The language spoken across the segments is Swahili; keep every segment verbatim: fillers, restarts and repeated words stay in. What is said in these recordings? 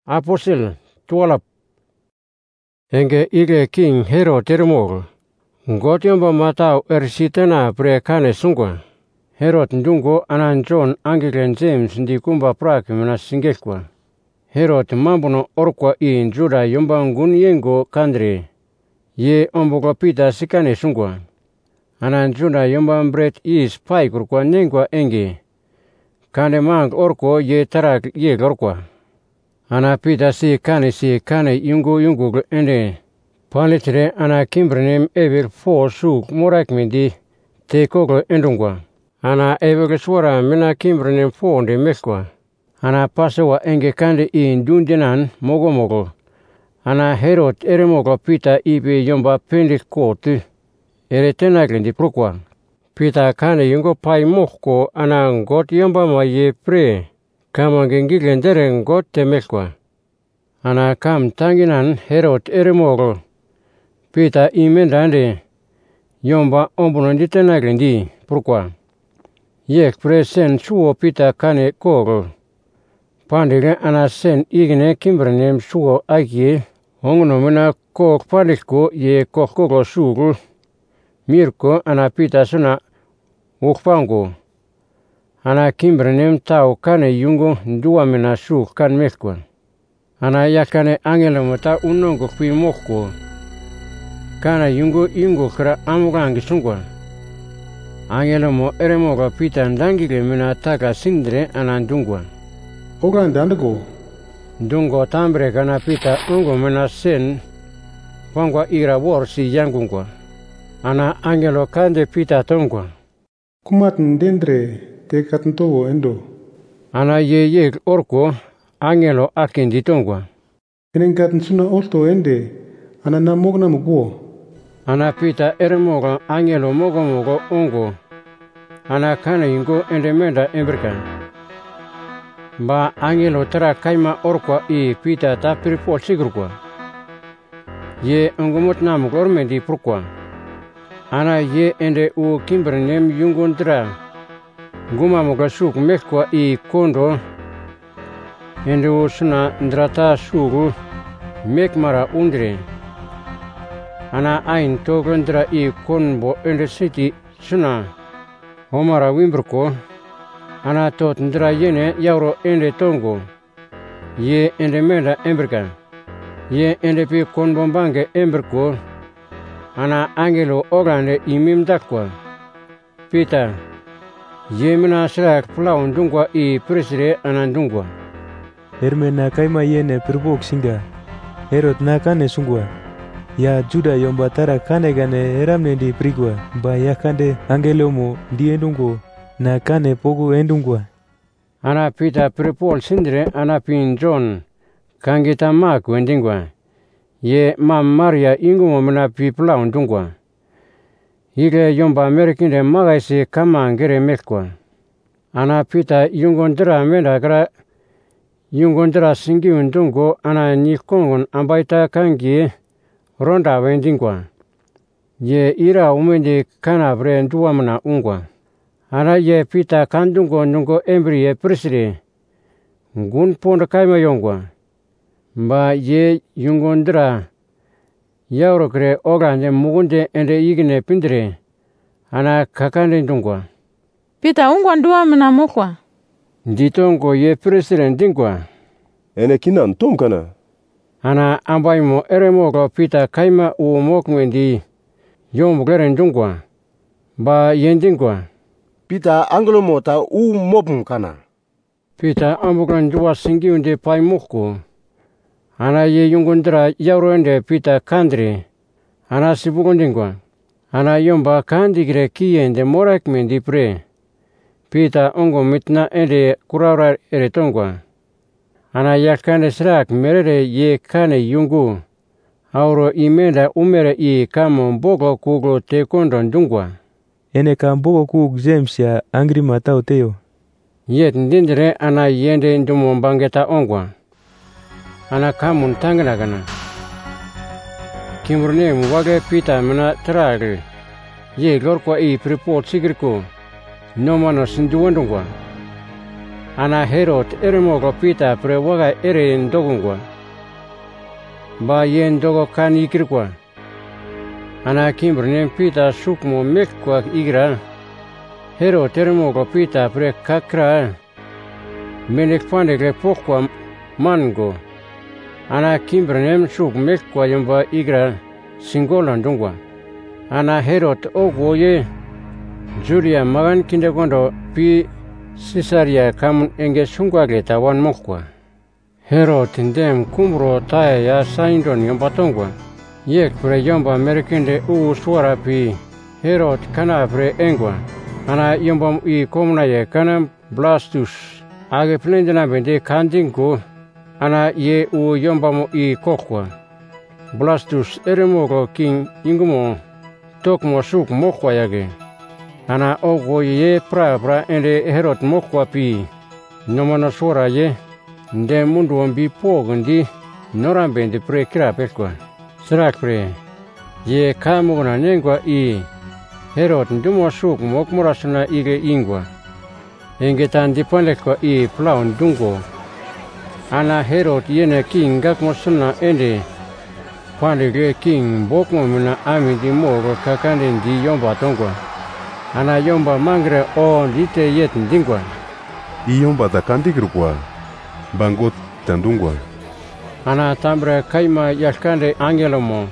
Apostle tualap. Enge ige King Herod termol. Ngot yomba matau ersitena prekane sungwa. Herod ndungo anan John Anglican James ndi kumba prak mena singekwa. Herod mambuno orkwa i Juda yomba ngun yengo kandre. Ye ombogo pita sikane sungwa. Anan Juda yomba mbret i spy kurkwa nengwa enge. Kande mang orko ye tarak ye gorkwa. Ana pita si kane si kane yungu yungu ende. Palitre ana kimbrinem ever fo suk morak mindi te kogo endungwa. Ana ever swara mena kimbrinem fo de mekwa. Ana pasawa enge kande i dundinan mogo mogo. Ana Herod ere mogo pita ibe yomba pendik kotu. Ere tenaglindi prokwa. Pita kane yungo pai mokko ana ngot yomba ma ye pre. Kama gengilendere ngot te mekwa. Ana kam tanginan Herod ere mogo. Pita imendande yomba ombunondi tenaglindi prokwa. Yek pre sen suo pita kane kogo. Pandile ana sen igine kimbernem suo agie. Ongonomena kok padiko ye kok kogo sugul. Mirko ana pita suna ukpango. Ana kimbernem tau kane yungo duamena suk kan mekwa. Ana yakane angelo mata unongo kui mokko. Kana yungo yungo kra amugangi sungwa. Angelo mo ere moga pita ndangile mena taka sindre anandungwa. Oga ndandago. Dungo tambre kana pita ungo mena sen. Wangwa ira war si yangungwa. Ana angelo kande pita tongwa. Kumat ndendre te katantogo endo. Ana ye ye orko angelo akindi tongwa. Kenen katansuna olto ende. Ana na mogna muguo. Ana pita ere moga angelo mogo mogo ongo. Ana kana yungo ende menda emberkan. Ba angelo tara kaima orkwa i pita ta pripol sigurkwa. Ye ongomot nam gormendi prukwa. Ana ye ende u kimbernem yungundra. Guma moga suk mekwa i kondo. Ende u suna ndrata sugu mekmara undre. Ana ain tograndra i konbo ende city suna. Homara wimbrko. Ana tot ndra yene yauro ende tongo. Ye ende menda emberka. Ye ende pi konbombange emberko. Ana angelo ogande imim dakwa. Pita. Ye mena srak plaun dungwa i presire anandungwa. Herme na kaima yene perbok singa. Herod na kane sungwa. Ya Juda yomba tara kane gane eramne di prigwa. Ba ya kande angelo mo di endungo. Na kane pogo endungwa. Ana pita prepol sindre ana pin John. Kangita mak wendingwa. Ye mam Maria ingumo mena pi plaun dungwa. Ige yomba Amerikinde magaisi kama ngere mekwa. Ana pita yungondra menda kara. Yungondra singi undungo ana nikongon ambaita kangi ronda wendingwa. Ye ira umendi kana bre nduamna ungwa. Ana ye pita kandungo nungo embri ye presire. Ngun ponda kaima yongwa. Mba ye yungondra. Yauro kre ogande mugunde ende igine pindre. Ana kakande ndungwa. Pita ungwa nduamna mokwa. Nditongo ye presire ndingwa. Ene kina ntom kana. Ana ambaimo ere mogo pita kaima u mokmendi. Yomugere ndungwa. Ba yendingwa. Pita angelo mota u mopum kana. Pita ambugan duwa singi unde pai moko. Ana ye yungundra yauro ende pita kandre. Ana sibugondingwa. Ana yomba kandigre kiyende morak mendi pre. Pita ongo mitna ende kuraura ere tongwa. Ana yakane srak merere ye kane yungu. Auro imenda umere i kamo mbogo kuglo te kondo ndungwa. Ene ka mbogo kug James ya angri matao teo. Yet ndindre ana yende ndumo mbangeta ongwa. Ana kamun tangana gana. Kimurne mwage pita mena tragre. Ye lorkwa i preport sigirko. No mano sinduwandungwa. Ana Herod eremoglo Pita pre waga ere ndogungwa. Ba yen dogo kan ikirkwa. Ana kimbrnen Pita sukmo mekwa igra. Herod eremoglo Pita pre kakra. Menek pandegre pokwa mango. Ana kimbrnen suk mekwa yomba igra singola ndungwa. Ana Herod ogwoye Julia magan kindegondo pi Caesarea kamun enge sungwage tawan mokwa. Herod ndem kumro taya ya saindon yomba tongwa. Yek pre yomba merkinde u swara pi Herod kana pre engwa. Ana yomba i komna ye kana Blastus. Age plendena bende kandingu. Ana ye u yomba mo i kokwa. Blastus eremogo king ingumo. Tokmo suk mokwa yage. Ana ogo ye pra pra ende Herod mokwa pi. Nomana swara ye. Nde mundu ombi pogundi. Norambende pre kira pekwa. Serak pre. Ye kamugna nengwa i. Herod ndumo suk mokmurasuna ige ingwa. Engetan dipandekwa i plaun dungo. Ana Herod yene king gakmosuna ende. Pandege king bokmo mina ami di mogo kakande di yomba tongwa. Ana yomba mangre o dite yet ndingwa. I yomba da kandigrukwa. Bangot tandungwa. Ana tambre kaima yashkande angelomo.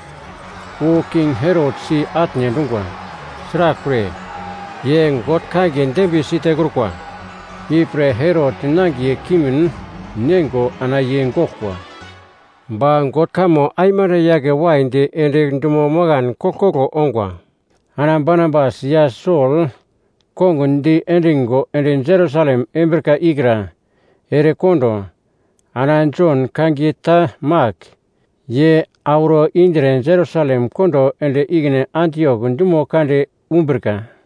U king Herod si atne dungwa. Srak pre. Ye ngot kagen dembi site grukwa. I pre Herod nangi kimin nengo ana ye ngokwa. Ba ngot kamo aimare yage wainde ende ndumo mogan kokoko ongwa. Ana Barnabas ya Saul kongundi endingo ende Jerusalem emberka igra. Ere kondo. Ana John kangita Mark. Ye auro indre Jerusalem kondo ende igne Antioch ndumo kande umberka.